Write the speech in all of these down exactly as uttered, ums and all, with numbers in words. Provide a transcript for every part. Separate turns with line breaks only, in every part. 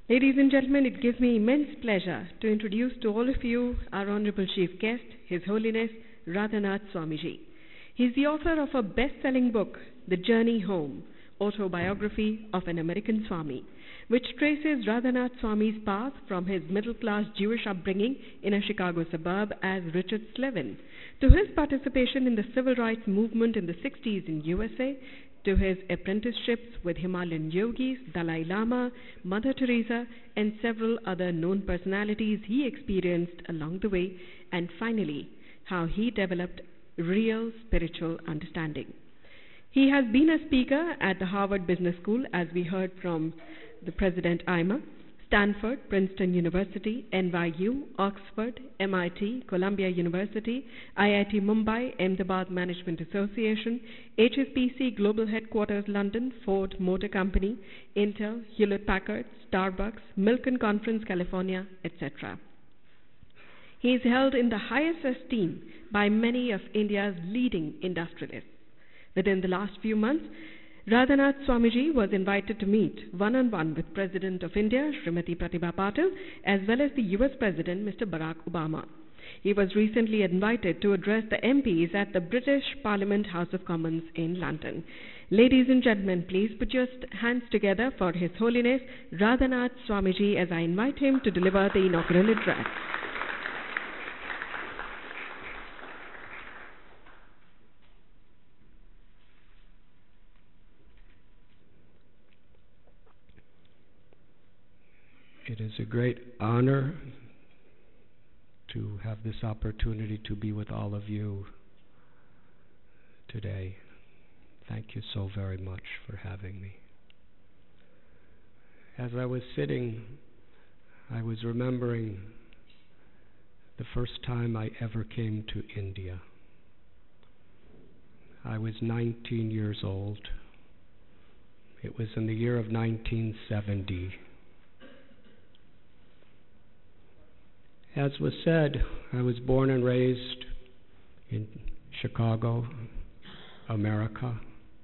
Ladies and gentlemen, it gives me immense pleasure to introduce to all of you our Honorable Chief Guest, His Holiness Radhanath Swamiji. He is the author of a best-selling book, The Journey Home, Autobiography of an American Swami, which traces Radhanath Swami's path from his middle-class Jewish upbringing in a Chicago suburb as Richard Slevin, to his participation in the civil rights movement in the sixties in U S A, to his apprenticeships with Himalayan yogis, Dalai Lama, Mother Teresa, and several other known personalities he experienced along the way, and finally, how he developed real spiritual understanding. He has been a speaker at the Harvard Business School, as we heard from the President Aima, Stanford, Princeton University, N Y U, Oxford, M I T, Columbia University, I I T Mumbai, Ahmedabad Management Association, H S B C Global Headquarters London, Ford Motor Company, Intel, Hewlett-Packard, Starbucks, Milken Conference, California, et cetera. He is held in the highest esteem by many of India's leading industrialists. Within the last few months, Radhanath Swamiji was invited to meet one-on-one with President of India, Srimati Pratibha Patil, as well as the U S President, Mister Barack Obama. He was recently invited to address the M Ps at the British Parliament House of Commons in London. Ladies and gentlemen, please put your hands together for His Holiness Radhanath Swamiji as I invite him to deliver the inaugural address.
It is a great honor to have this opportunity to be with all of you today. Thank you so very much for having me. As I was sitting, I was remembering the first time I ever came to India. I was nineteen years old. It was in the year of nineteen seventy. As was said, I was born and raised in Chicago, America,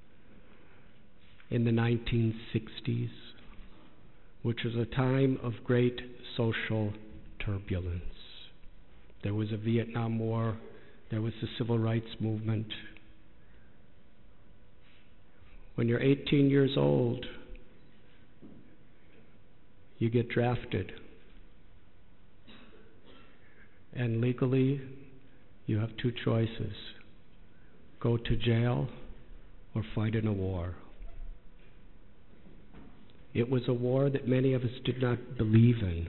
in the nineteen sixties, which was a time of great social turbulence. There was a Vietnam War, there was the Civil Rights Movement. When you're eighteen years old, you get drafted. And legally, you have two choices: go to jail or fight in a war. It was a war that many of us did not believe in.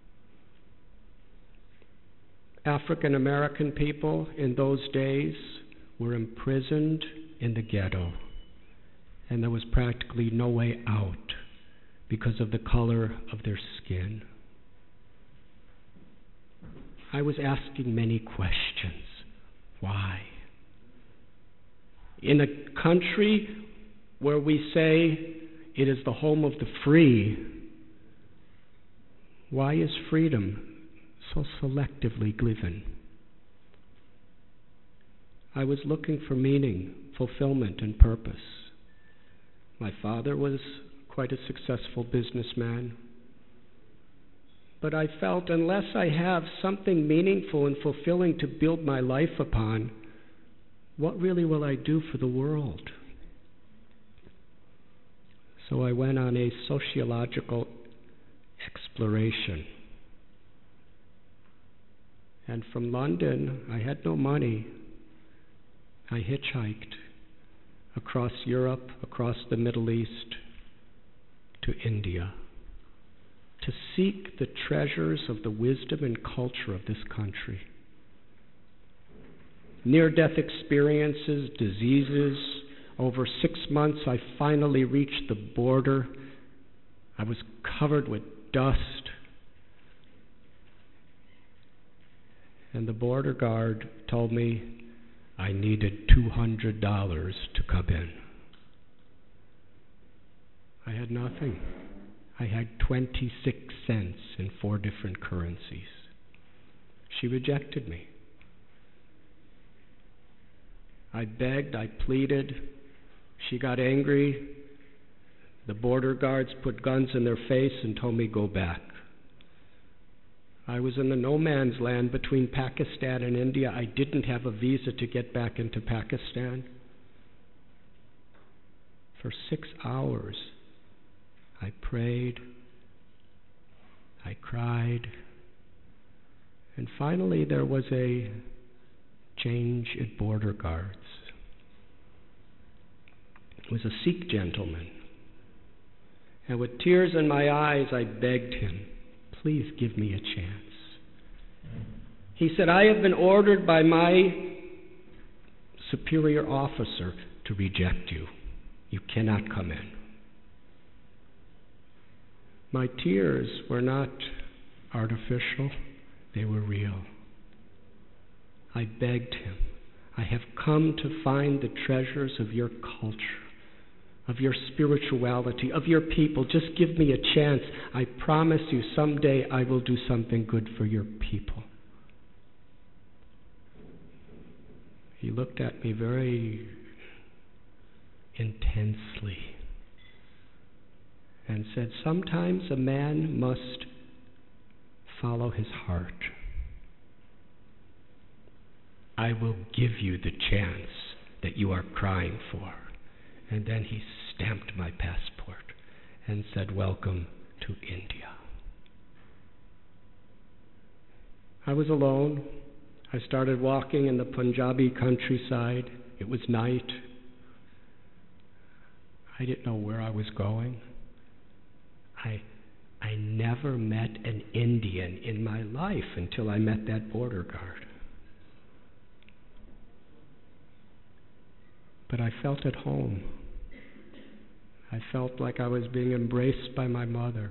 African American people in those days were imprisoned in the ghetto, and there was practically no way out because of the color of their skin. I was asking many questions. Why? In a country where we say it is the home of the free, why is freedom so selectively given? I was looking for meaning, fulfillment, and purpose. My father was quite a successful businessman. But I felt unless I have something meaningful and fulfilling to build my life upon, what really will I do for the world? So I went on a sociological exploration. And from London, I had no money. I hitchhiked across Europe, across the Middle East, to India, to seek the treasures of the wisdom and culture of this country. Near-death experiences, diseases. Over six months, I finally reached the border. I was covered with dust. And the border guard told me I needed two hundred dollars to come in. I had nothing. I had twenty-six cents in four different currencies. She rejected me. I begged, I pleaded. She got angry. The border guards put guns in their face and told me, go back. I was in the no man's land between Pakistan and India. I didn't have a visa to get back into Pakistan. For six hours, I prayed, I cried, and finally there was a change at border guards. It was a Sikh gentleman. And with tears in my eyes, I begged him, please give me a chance. He said, I have been ordered by my superior officer to reject you. You cannot come in. My tears were not artificial, they were real. I begged him, I have come to find the treasures of your culture, of your spirituality, of your people. Just give me a chance. I promise you someday I will do something good for your people. He looked at me very intensely and said, sometimes a man must follow his heart. I will give you the chance that you are crying for. And then he stamped my passport and said, welcome to India. I was alone. I started walking in the Punjabi countryside. It was night. I didn't know where I was going. I, I never met an Indian in my life until I met that border guard. But I felt at home. I felt like I was being embraced by my mother.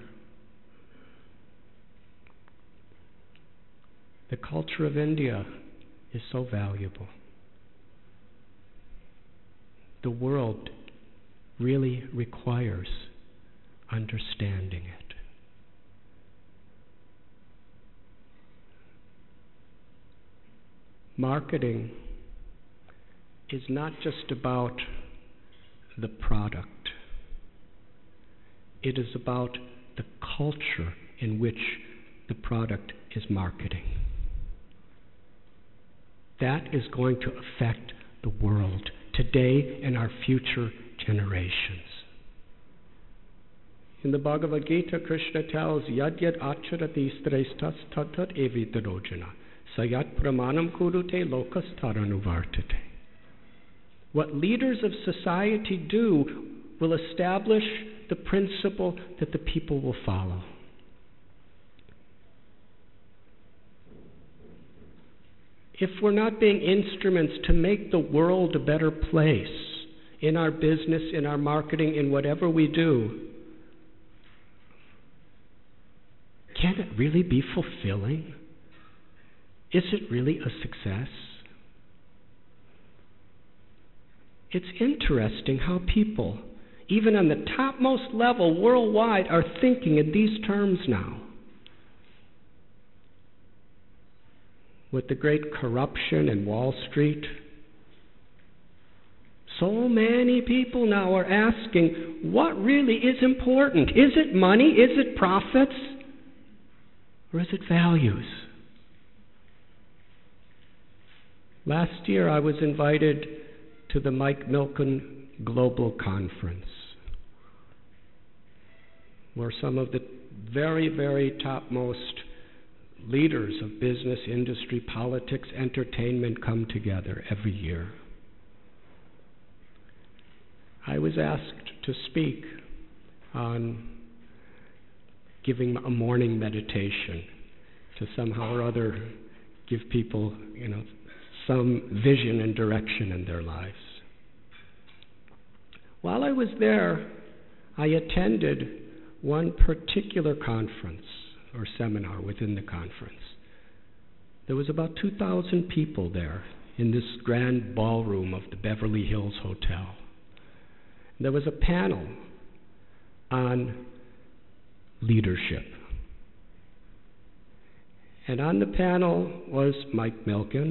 The culture of India is so valuable. The world really requires understanding it. Marketing is not just about the product. It is about the culture in which the product is marketing. That is going to affect the world today and our future generations. In the Bhagavad Gita, Krishna tells, Yad yad acharati sresthas tatat evitarojana sayat pramanam kurute lokas taranuvartate. What leaders of society do will establish the principle that the people will follow. If we're not being instruments to make the world a better place in our business, in our marketing, in whatever we do, can it really be fulfilling? Is it really a success? It's interesting how people, even on the topmost level worldwide, are thinking in these terms now. With the great corruption in Wall Street, so many people now are asking, what really is important? Is it money? Is it profits? Or is it values? Last year I was invited to the Mike Milken Global Conference, where some of the very, very topmost leaders of business, industry, politics, entertainment come together every year. I was asked to speak on giving a morning meditation to somehow or other give people, you know, some vision and direction in their lives. While I was there, I attended one particular conference or seminar within the conference. There was about two thousand people there in this grand ballroom of the Beverly Hills Hotel. There was a panel on leadership. And on the panel was Mike Milken,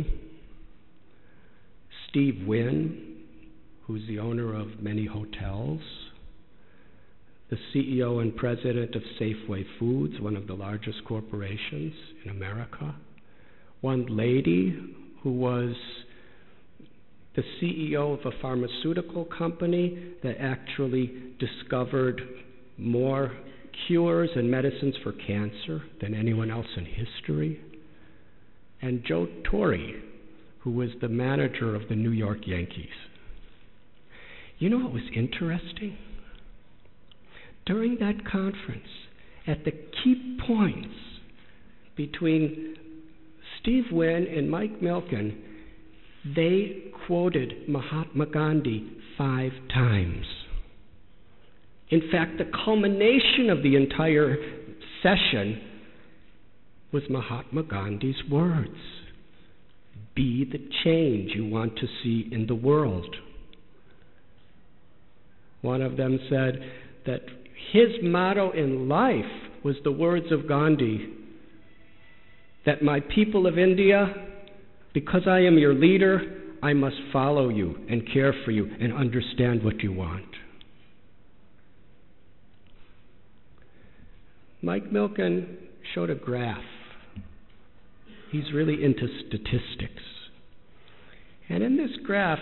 Steve Wynn, who's the owner of many hotels, the C E O and president of Safeway Foods, one of the largest corporations in America. One lady who was the C E O of a pharmaceutical company that actually discovered more cures and medicines for cancer than anyone else in history. And Joe Torre, who was the manager of the New York Yankees. You know what was interesting? During that conference, at the key points between Steve Wynn and Mike Milken, they quoted Mahatma Gandhi five times. In fact, the culmination of the entire session was Mahatma Gandhi's words. Be the change you want to see in the world. One of them said that his motto in life was the words of Gandhi, that my people of India, because I am your leader, I must follow you and care for you and understand what you want. Mike Milken showed a graph. He's really into statistics. And in this graph,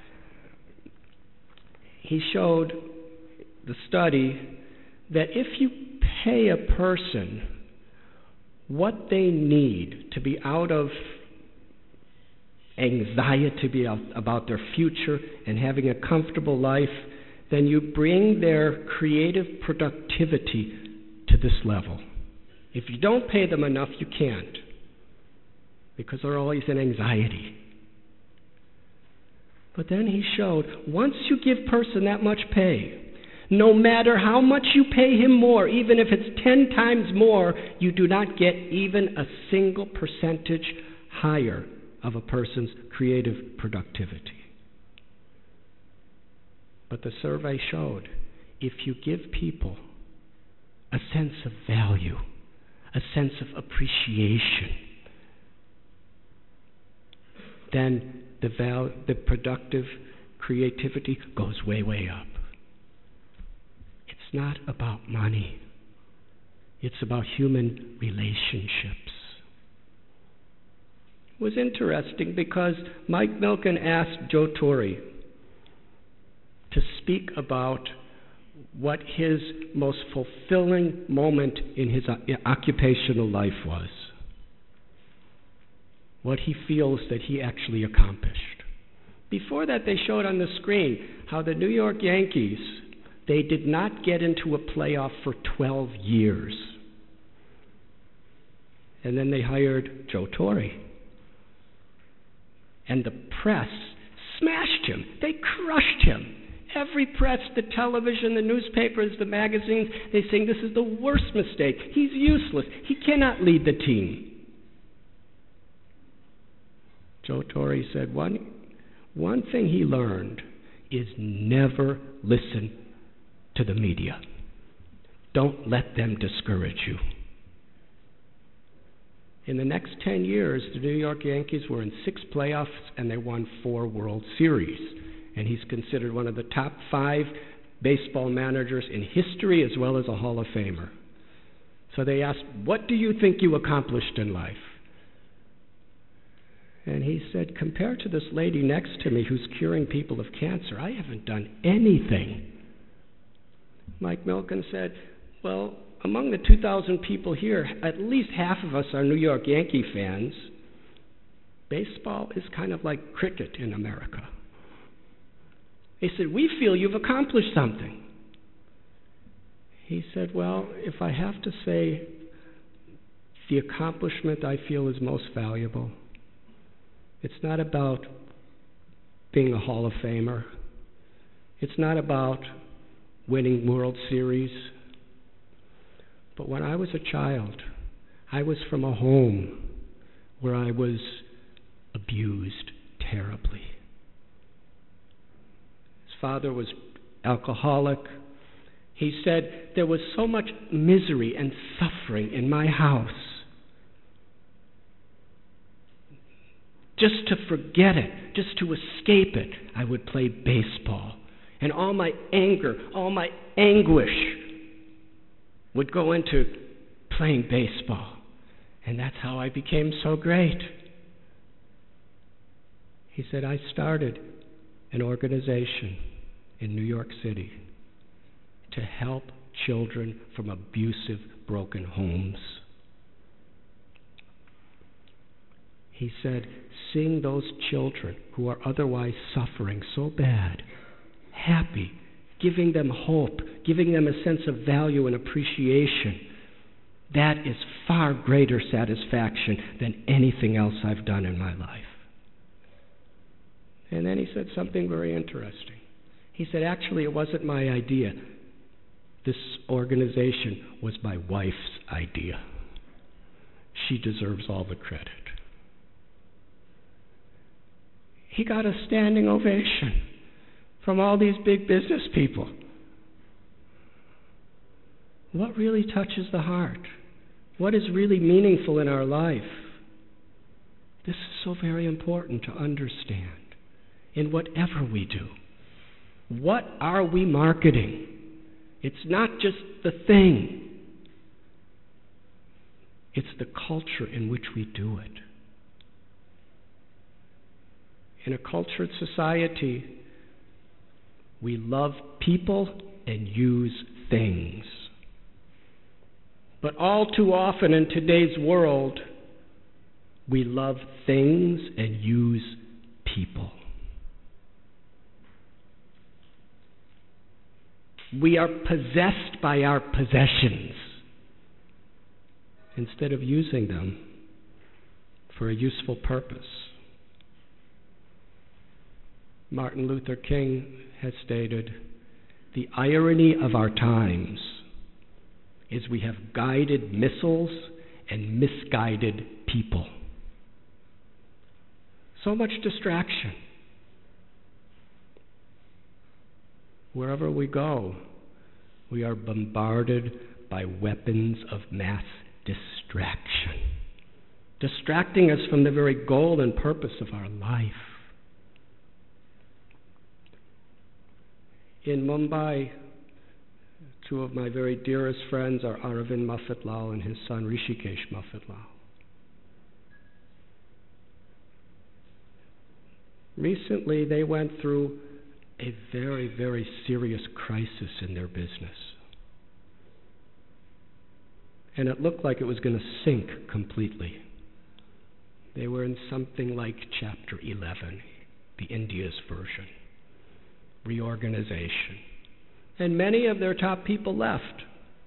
he showed the study that if you pay a person what they need to be out of anxiety about their future and having a comfortable life, then you bring their creative productivity to this level. If you don't pay them enough, you can't, because they're always in anxiety. But then he showed, once you give a person that much pay, no matter how much you pay him more, even if it's ten times more, you do not get even a single percentage higher of a person's creative productivity. But the survey showed, if you give people a sense of value, a sense of appreciation, then the, val- the productive creativity goes way, way up. It's not about money. It's about human relationships. It was interesting because Mike Milken asked Joe Torre to speak about what his most fulfilling moment in his occupational life was, what he feels that he actually accomplished. Before that, they showed on the screen how the New York Yankees, they did not get into a playoff for twelve years. And then they hired Joe Torre. And the press smashed him. They crushed him. Every press, the television, the newspapers, the magazines, they saying this is the worst mistake. He's useless. He cannot lead the team. Joe Torre said one, one thing he learned is never listen to the media. Don't let them discourage you. In the next ten years, the New York Yankees were in six playoffs and they won four World Series. And he's considered one of the top five baseball managers in history as well as a Hall of Famer. So they asked, what do you think you accomplished in life? And he said, compared to this lady next to me who's curing people of cancer, I haven't done anything. Mike Milken said, well, among the two thousand people here, at least half of us are New York Yankee fans. Baseball is kind of like cricket in America. He said, we feel you've accomplished something. He said, well, if I have to say the accomplishment I feel is most valuable, it's not about being a Hall of Famer. It's not about winning World Series. But when I was a child, I was from a home where I was abused terribly. His father was alcoholic. He said there was so much misery and suffering in my house. Just to forget it, just to escape it, I would play baseball. And all my anger, all my anguish would go into playing baseball, and that's how I became so great. He said, I started an organization in New York City to help children from abusive, broken homes. He said, seeing those children who are otherwise suffering so bad, happy, giving them hope, giving them a sense of value and appreciation, that is far greater satisfaction than anything else I've done in my life. And then he said something very interesting. He said, actually, it wasn't my idea. This organization was my wife's idea. She deserves all the credit. He got a standing ovation from all these big business people. What really touches the heart? What is really meaningful in our life? This is so very important to understand in whatever we do. What are we marketing? It's not just the thing. It's the culture in which we do it. In a cultured society, we love people and use things. But all too often in today's world, we love things and use people. We are possessed by our possessions instead of using them for a useful purpose. Martin Luther King has stated, the irony of our times is we have guided missiles and misguided people. So much distraction. Wherever we go, we are bombarded by weapons of mass distraction, distracting us from the very goal and purpose of our life. In Mumbai, two of my very dearest friends are Arvind Mafatlal and his son Rishikesh Mafatlal. Recently, they went through a very, very serious crisis in their business. And it looked like it was going to sink completely. They were in something like Chapter eleven, the India's version. Reorganization. And many of their top people left.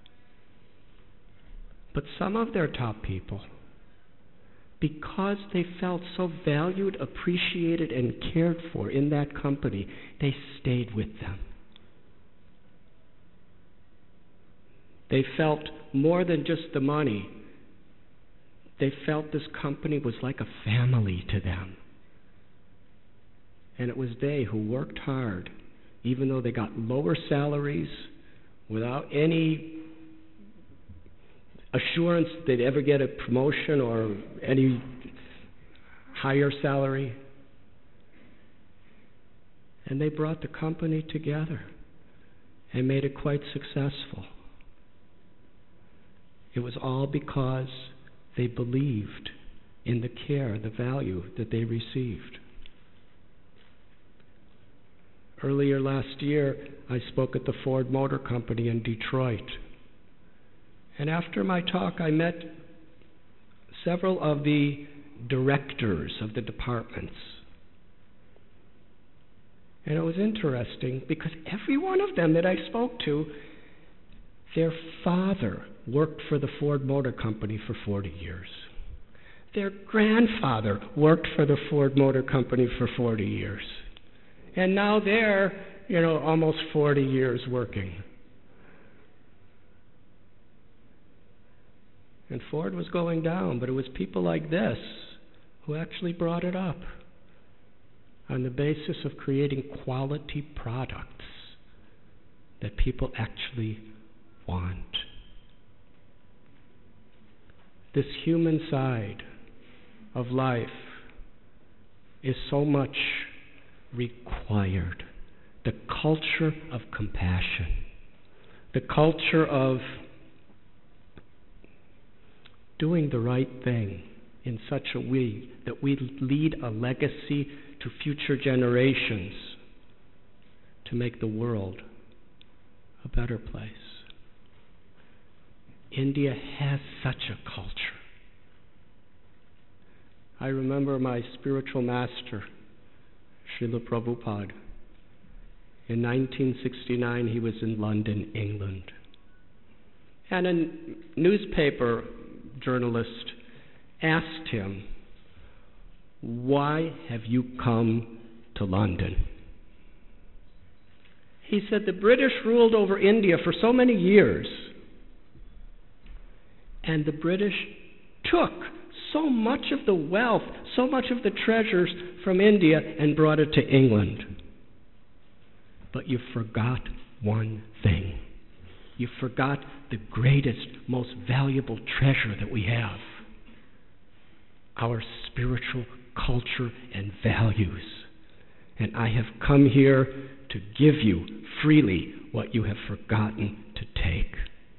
But some of their top people, because they felt so valued, appreciated, and cared for in that company, they stayed with them. They felt more than just the money. They felt this company was like a family to them. And it was they who worked hard, even though they got lower salaries, without any assurance they'd ever get a promotion or any higher salary. And they brought the company together and made it quite successful. It was all because they believed in the care, the value that they received. Earlier last year, I spoke at the Ford Motor Company in Detroit. And after my talk, I met several of the directors of the departments. And it was interesting because every one of them that I spoke to, their father worked for the Ford Motor Company for forty years. Their grandfather worked for the Ford Motor Company for forty years. And now they're, you know, almost forty years working. And Ford was going down, but it was people like this who actually brought it up on the basis of creating quality products that people actually want. This human side of life is so much required. The culture of compassion, the culture of doing the right thing in such a way that we lead a legacy to future generations to make the world a better place. India has such a culture. I remember my spiritual master, Srila Prabhupada. In nineteen sixty-nine, he was in London, England. And a newspaper journalist asked him, "Why have you come to London?" He said, "The British ruled over India for so many years, and the British took so much of the wealth, so much of the treasures from India and brought it to England. But you forgot one thing. You forgot the greatest, most valuable treasure that we have, our spiritual culture and values. And I have come here to give you freely what you have forgotten to take."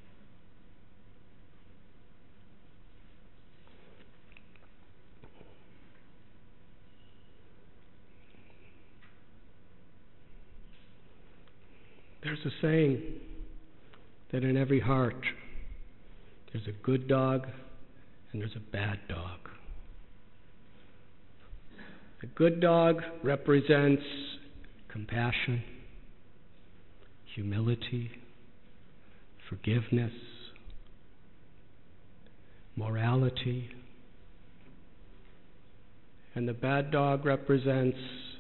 There's a saying that in every heart there's a good dog and there's a bad dog. The good dog represents compassion, humility, forgiveness, morality. And the bad dog represents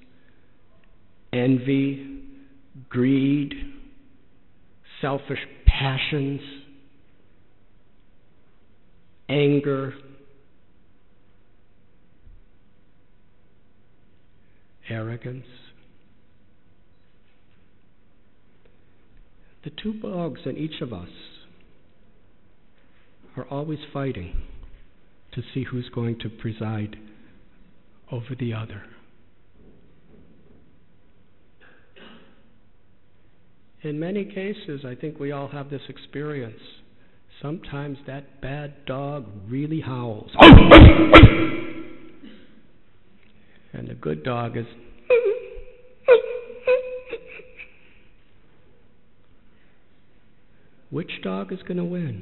envy, greed, selfish passions, anger, arrogance. The two dogs in each of us are always fighting to see who's going to preside over the other. In many cases, I think we all have this experience. Sometimes that bad dog really howls. And the good dog is... Which dog is going to win?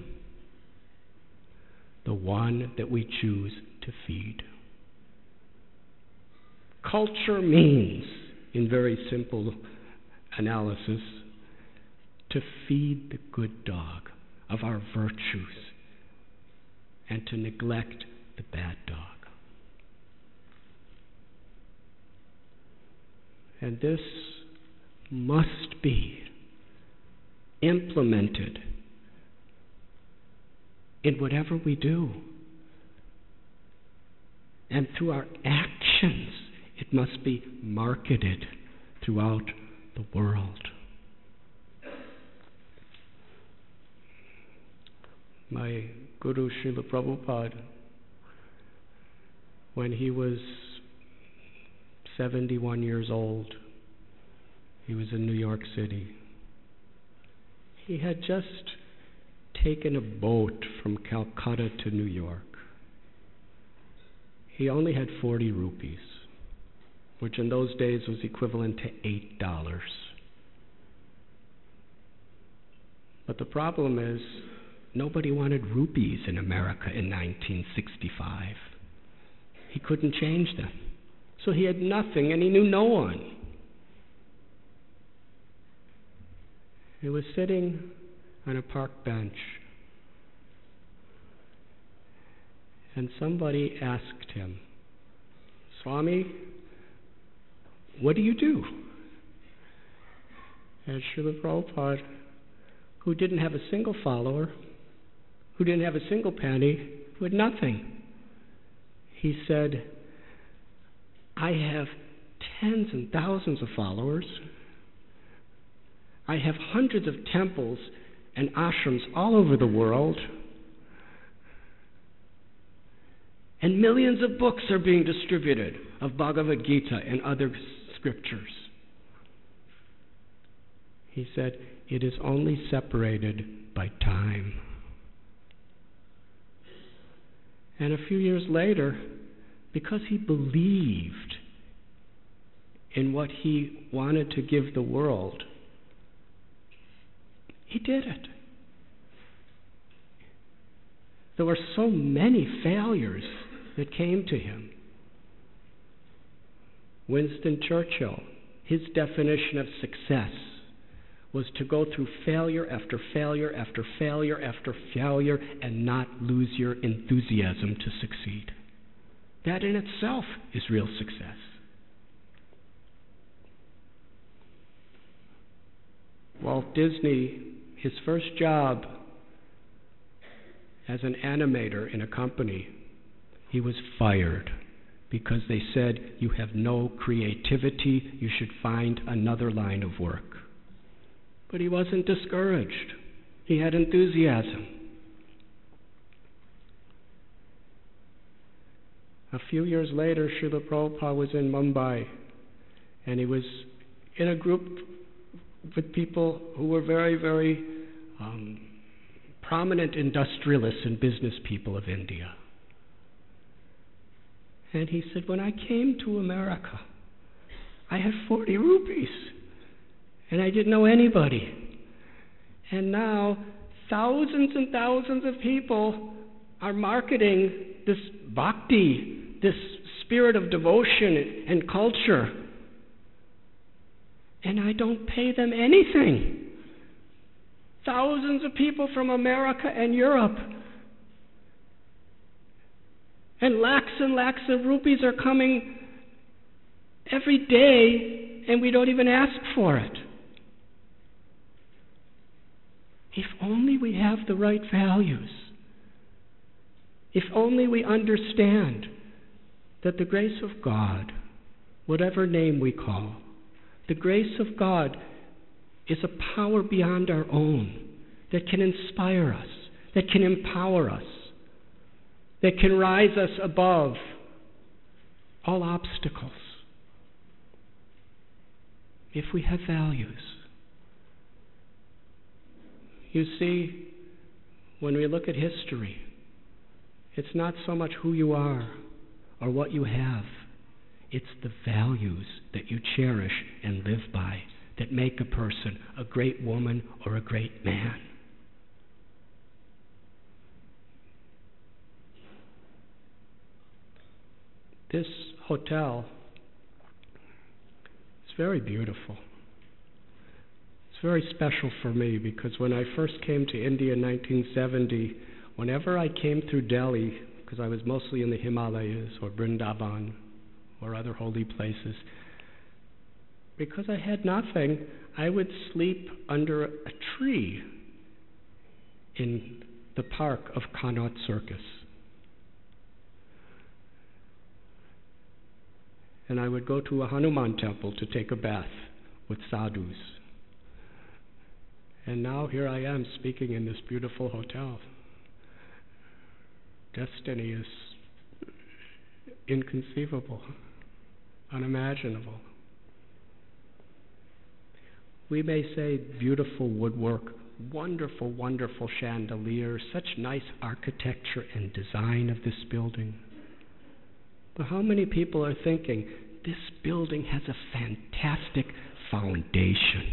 The one that we choose to feed. Culture means, in very simple analysis, to feed the good dog of our virtues and to neglect the bad dog. And this must be implemented in whatever we do. And through our actions, it must be marketed throughout the world. My Guru Srila Prabhupada, when he was seventy-one years old, he was in New York City. He had just taken a boat from Calcutta to New York. He only had forty rupees, which in those days was equivalent to eight dollars. But the problem is, nobody wanted rupees in America in nineteen sixty-five. He couldn't change them. So he had nothing and he knew no one. He was sitting on a park bench and somebody asked him, "Swami, what do you do?" And Srila Prabhupada, who didn't have a single follower, who didn't have a single penny, who had nothing, he said, "I have tens and thousands of followers. I have hundreds of temples and ashrams all over the world. And millions of books are being distributed of Bhagavad Gita and other scriptures." He said, "It is only separated by time." And a few years later, because he believed in what he wanted to give the world, he did it. There were so many failures that came to him. Winston Churchill, his definition of success was to go through failure after failure after failure after failure and not lose your enthusiasm to succeed. That in itself is real success. Walt Disney, his first job as an animator in a company, he was fired because they said, "You have no creativity, you should find another line of work." But he wasn't discouraged. He had enthusiasm. A few years later, Srila Prabhupada was in Mumbai, and he was in a group with people who were very, very um, prominent industrialists and business people of India. And he said, when I came to America, I had forty rupees, and I didn't know anybody. And now, thousands and thousands of people are marketing this bhakti, this spirit of devotion and culture. And I don't pay them anything. Thousands of people from America and Europe. And lakhs and lakhs of rupees are coming every day, and we don't even ask for it. If only we have the right values. If only we understand that the grace of God, whatever name we call, the grace of God is a power beyond our own that can inspire us, that can empower us, that can rise us above all obstacles. If we have values. You see, when we look at history, it's not so much who you are or what you have. It's the values that you cherish and live by that make a person a great woman or a great man. This hotel is very beautiful. It's very special for me because when I first came to India in nineteen seventy, whenever I came through Delhi, because I was mostly in the Himalayas or Vrindavan or other holy places, because I had nothing, I would sleep under a tree in the park of Connaught Circus. And I would go to a Hanuman temple to take a bath with sadhus. And now here I am speaking in this beautiful hotel. Destiny is inconceivable, unimaginable. We may say beautiful woodwork, wonderful, wonderful chandeliers, such nice architecture and design of this building. But how many people are thinking, this building has a fantastic foundation?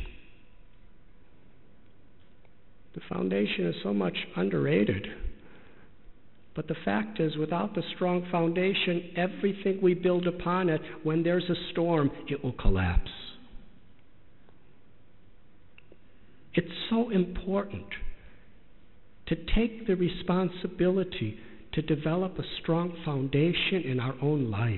The foundation is so much underrated. But the fact is, without the strong foundation, everything we build upon it, when there's a storm, it will collapse. It's so important to take the responsibility to develop a strong foundation in our own life.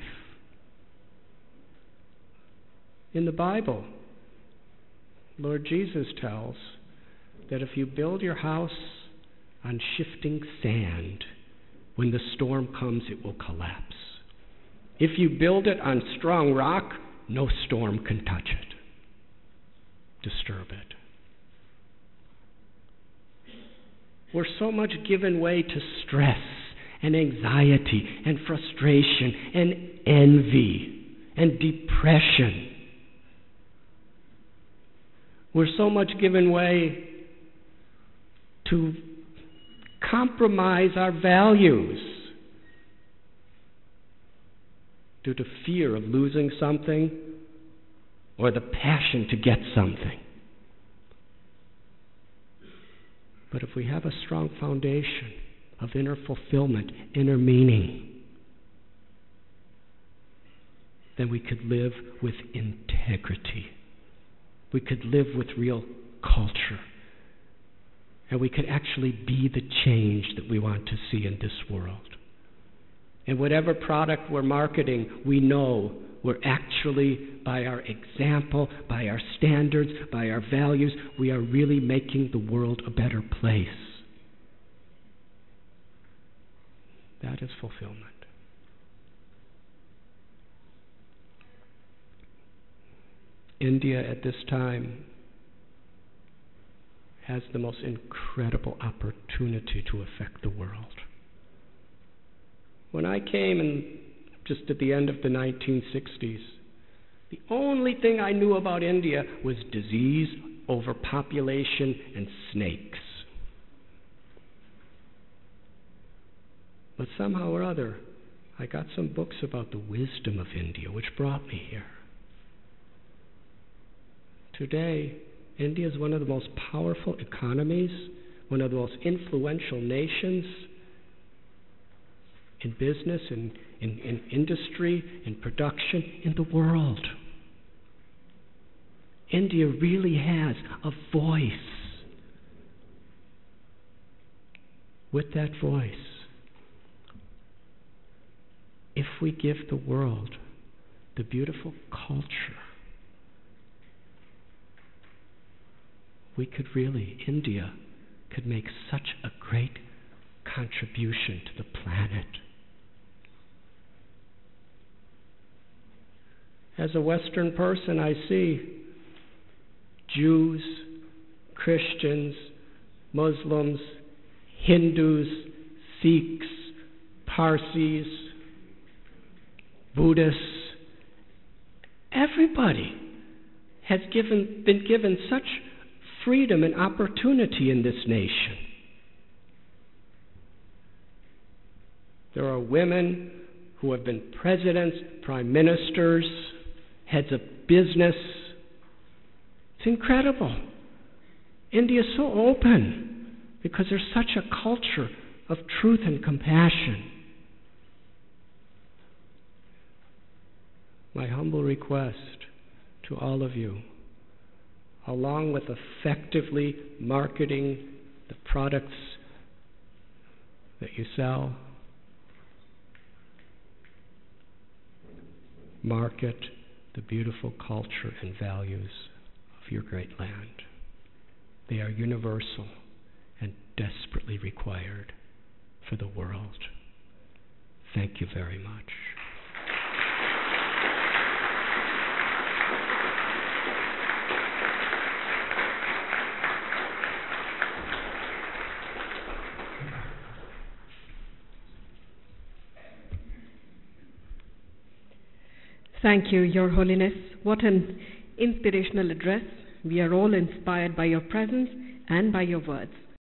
In the Bible, Lord Jesus tells that if you build your house on shifting sand, when the storm comes, it will collapse. If you build it on strong rock, no storm can touch it, disturb it. We're so much given way to stress and anxiety and frustration and envy and depression. We're so much given way to compromise our values due to fear of losing something or the passion to get something. But if we have a strong foundation of inner fulfillment, inner meaning, then we could live with integrity. We could live with real culture. And we could actually be the change that we want to see in this world. And whatever product we're marketing, we know we're actually, by our example, by our standards, by our values, we are really making the world a better place. That is fulfillment. India at this time has the most incredible opportunity to affect the world. When I came in just at the end of the nineteen sixties, the only thing I knew about India was disease, overpopulation, and snakes. But somehow or other, I got some books about the wisdom of India, which brought me here. Today, India is one of the most powerful economies, one of the most influential nations in business, in, in, in industry, in production, in the world. India really has a voice. With that voice, if we give the world the beautiful culture, we could really, India could make such a great contribution to the planet. As a Western person, I see Jews, Christians, Muslims, Hindus, Sikhs, Parsis, Buddhists. Everybody has given, been given such freedom and opportunity in this nation. There are women who have been presidents, prime ministers, heads of business. It's incredible. India is so open because there's such a culture of truth and compassion. My humble request to all of you, along with effectively marketing the products that you sell, market the beautiful culture and values of your great land. They are universal and desperately required for the world. Thank you very much.
Thank you, Your Holiness. What an inspirational address. We are all inspired by your presence and by your words.